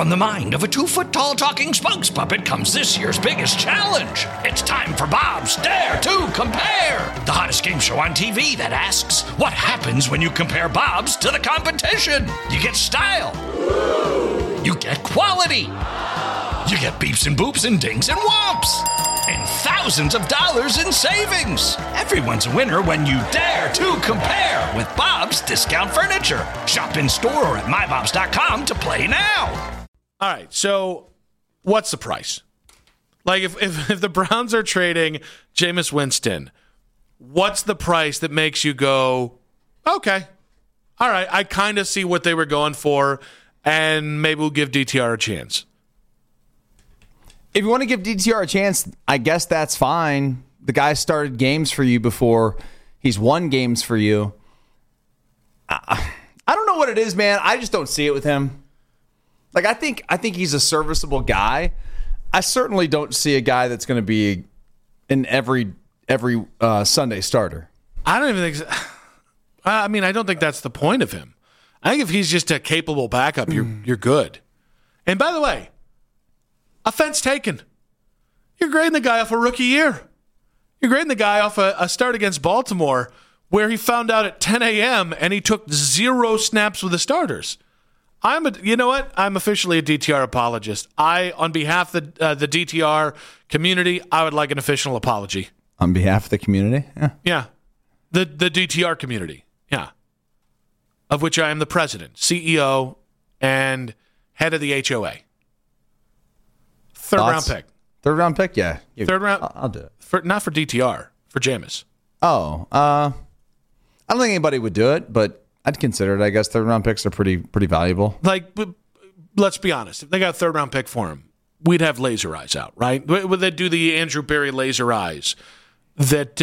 From the mind of a 2-foot-tall talking spokes puppet comes this year's biggest challenge. It's time for Bob's Dare to Compare, the hottest game show on TV that asks, what happens when you compare Bob's to the competition? You get style. You get quality. You get beeps and boops and dings and whomps. And thousands of dollars in savings. Everyone's a winner when you dare to compare with Bob's Discount Furniture. Shop in store or at mybobs.com to play now. All right, so what's the price? Like, if the Browns are trading Jameis Winston, what's the price that makes you go, okay, all right, I kind of see what they were going for, and maybe we'll give DTR a chance? If you want to give DTR a chance, I guess that's fine. The guy started games for you before. He's won games for you. I don't know what it is, man. I just don't see it with him. Like, I think he's a serviceable guy. I certainly don't see a guy that's going to be an every Sunday starter. I don't even think so. I mean, I don't think that's the point of him. I think if he's just a capable backup, you're good. And by the way, offense taken. You're grading the guy off a rookie year. You're grading the guy off a start against Baltimore where he found out at 10 a.m. and he took 0 snaps with the starters. You know what? I'm officially a DTR apologist. On behalf of the DTR community, I would like an official apology. On behalf of the community? Yeah. The DTR community. Yeah. Of which I am the president, CEO, and head of the HOA. Third-round pick. Third-round pick? Yeah. Third round. I'll do it. Not for DTR, for Jameis. Oh. I don't think anybody would do it, but I'd consider it. I guess third-round picks are pretty valuable. Like, let's be honest. If they got a third-round pick for him, we'd have laser eyes out, right? Would they do the Andrew Berry laser eyes that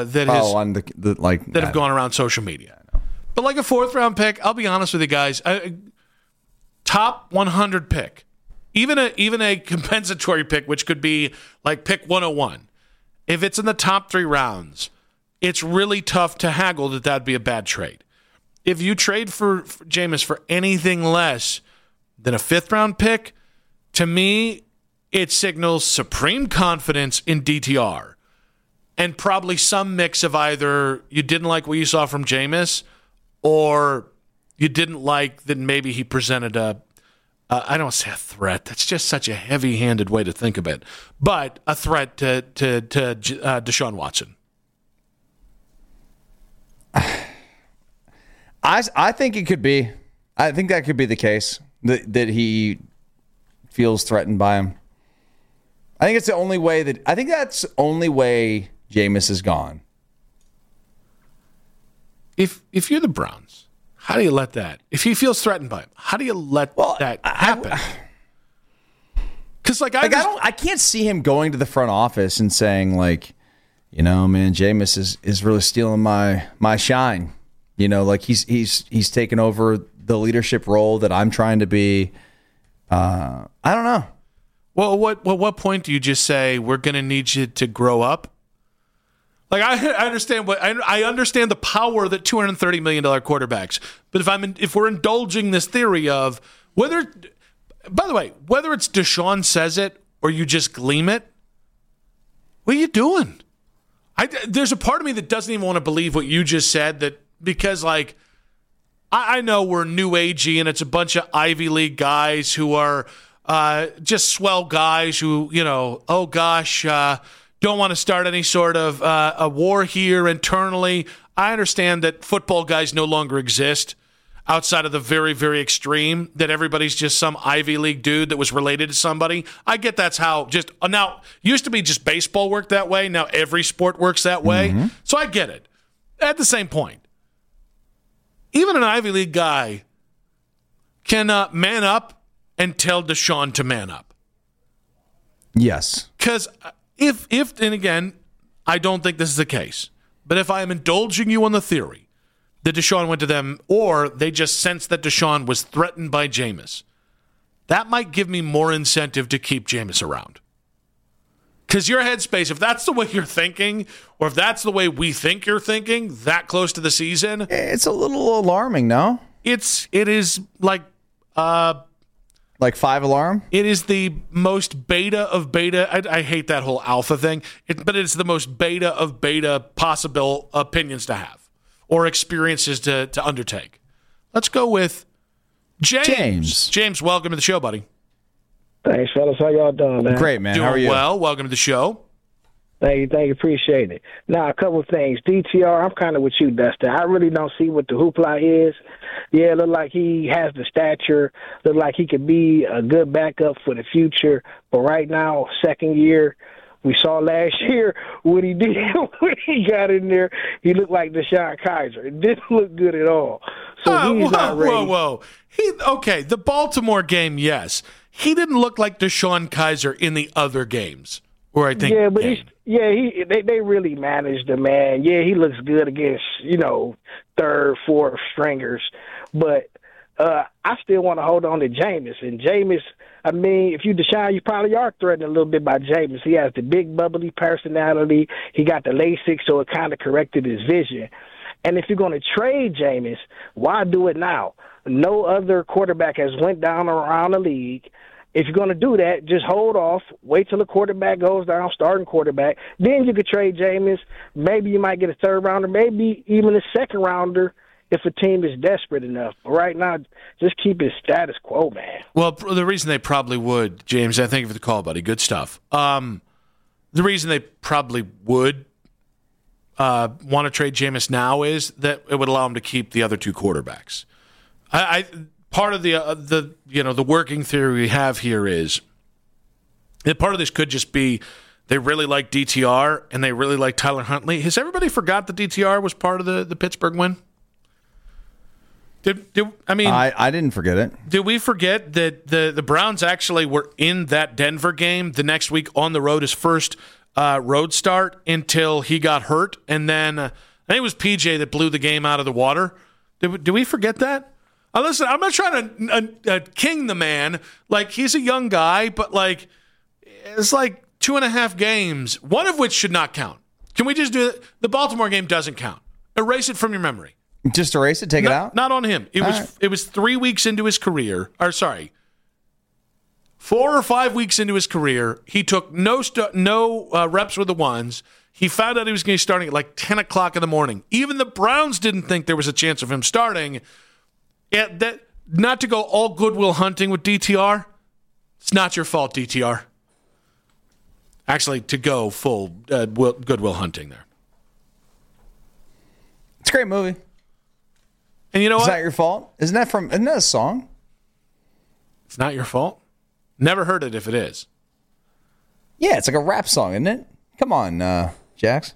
have gone around social media? But like a fourth-round pick, I'll be honest with you guys, top 100 pick, even a compensatory pick, which could be like pick 101. If it's in the top 3 rounds, it's really tough to haggle that'd be a bad trade. If you trade for Jameis for anything less than a 5th-round pick, to me, it signals supreme confidence in DTR and probably some mix of either you didn't like what you saw from Jameis or you didn't like that maybe he presented I don't want to say a threat. That's just such a heavy-handed way to think of it, but a threat to Deshaun Watson. I think it could be. I think that could be the case, that he feels threatened by him. I think it's the only way that's the only way Jameis is gone. If you're the Browns, how do you let that? If he feels threatened by him, how do you let that happen? Because I can't see him going to the front office and saying, like, you know, man, Jameis is really stealing my shine. You know, like he's taken over the leadership role that I'm trying to be. I don't know. Well, what point do you just say we're going to need you to grow up? Like I understand I understand the power that $230 million quarterbacks. But if we're indulging this theory of whether it's Deshaun says it or you just gleam it, what are you doing? There's a part of me that doesn't even want to believe what you just said, that because, like, I know we're new agey and it's a bunch of Ivy League guys who are just swell guys who, you know, oh gosh, don't want to start any sort of a war here internally. I understand that football guys no longer exist outside of the very, very extreme, that everybody's just some Ivy League dude that was related to somebody. I get that's how just now used to be just baseball worked that way. Now every sport works that way. Mm-hmm. So I get it. At the same point, even an Ivy League guy can man up and tell Deshaun to man up. Yes. Because if and again, I don't think this is the case, but if I am indulging you on the theory that Deshaun went to them or they just sensed that Deshaun was threatened by Jameis, that might give me more incentive to keep Jameis around. Because your headspace, if that's the way you're thinking, or if that's the way we think you're thinking, that close to the season, it's a little alarming, no? It is like Like 5 alarm? It is the most beta of beta. I hate that whole alpha thing, but it's the most beta of beta possible opinions to have or experiences to undertake. Let's go with James. James, welcome to the show, buddy. Thanks, fellas. How y'all doing, man? Great, man. Doing How are you? well. Welcome to the show. Thank you. Appreciate it. Now, a couple of things. DTR, I'm kind of with you, Dustin. I really don't see what the hoopla is. Yeah, look like he has the stature. Look like he could be a good backup for the future. But right now, second year, we saw last year what he did when he got in there. He looked like DeShone Kizer. It didn't look good at all. So he's not ready. Whoa. Okay, the Baltimore game, yes. He didn't look like DeShone Kizer in the other games. Or I think, yeah, but they really managed him, man. Yeah, he looks good against, third, fourth stringers. But I still want to hold on to Jameis. And Jameis, I mean, if you DeShone, you probably are threatened a little bit by Jameis. He has the big, bubbly personality. He got the LASIK, so it kind of corrected his vision. And if you're going to trade Jameis, why do it now? No other quarterback has went down around the league. If you're going to do that, just hold off, wait till the quarterback goes down, starting quarterback. Then you could trade Jameis. Maybe you might get a third rounder, maybe even a second rounder if a team is desperate enough. But right now, just keep it status quo, man. Well, the reason they probably would, James, I thank you for the call, buddy. Good stuff. The reason they probably would want to trade Jameis now is that it would allow him to keep the other two quarterbacks. Part of the working theory we have here is that part of this could just be they really like DTR and they really like Tyler Huntley. Has everybody forgot that DTR was part of the Pittsburgh win? I didn't forget it. Did we forget that the Browns actually were in that Denver game the next week on the road, his first road start until he got hurt, and then I think it was PJ that blew the game out of the water. Did we forget that? Listen, I'm not trying to king the man. Like, he's a young guy, but, like, it's like 2.5 games, one of which should not count. Can we just do it? The Baltimore game doesn't count. Erase it from your memory. Just erase it? Take it out? Not on him. It was 3 weeks into his career. 4 or 5 weeks into his career. He took no reps with the ones. He found out he was going to be starting at like 10 o'clock in the morning. Even the Browns didn't think there was a chance of him starting. Not to go all Goodwill Hunting with DTR. It's not your fault, DTR. Actually, to go full Goodwill Hunting there. It's a great movie. And you know what? Is that your fault? Isn't that a song? It's not your fault? Never heard it if it is. Yeah, it's like a rap song, isn't it? Come on, Jax.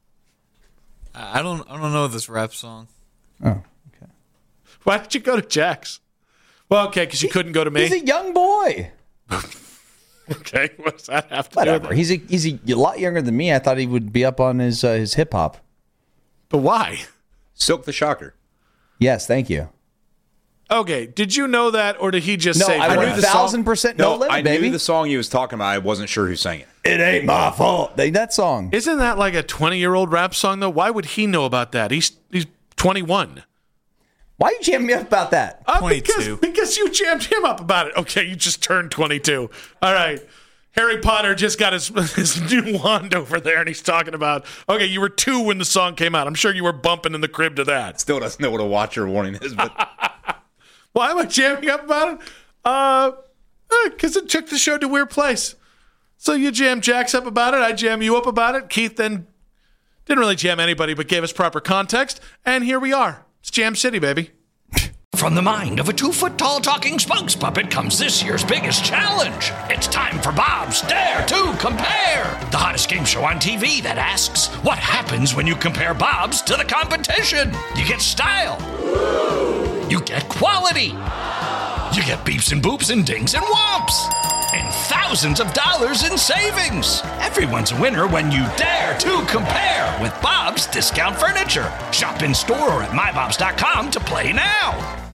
I don't know this rap song. Oh, okay. Why did you go to Jax? Well, okay, because you couldn't go to me. He's a young boy. Okay, what does that have to Whatever. do with it? He's a lot younger than me. I thought he would be up on his hip hop. But why? Silk the Shocker. Yes, thank you. Okay, did you know that, or did he just say I that? knew 1,000% no limit, I baby. knew the song he was talking about. I wasn't sure who sang it. It ain't my fault. That song. Isn't that like a 20-year-old rap song, though? Why would he know about that? He's 21. Why you jamming me up about that? 22. Because you jammed him up about it. Okay, you just turned 22. All right. Harry Potter just got his new wand over there, and he's talking about, okay, you were 2 when the song came out. I'm sure you were bumping in the crib to that. Still doesn't know what a watcher warning is, but Why am I jamming up about it? Because it took the show to a weird place. So you jam Jax up about it. I jam you up about it. Keith then didn't really jam anybody, but gave us proper context. And here we are. It's Jam City, baby. From the mind of a 2-foot-tall talking spokes puppet comes this year's biggest challenge. It's time for Bob's Dare to Compare, the hottest game show on TV that asks, what happens when you compare Bob's to the competition? You get style. You get quality. You get beeps and boops and dings and whomps. And thousands of dollars in savings. Everyone's a winner when you dare to compare with Bob's Discount Furniture. Shop in store or at mybobs.com to play now.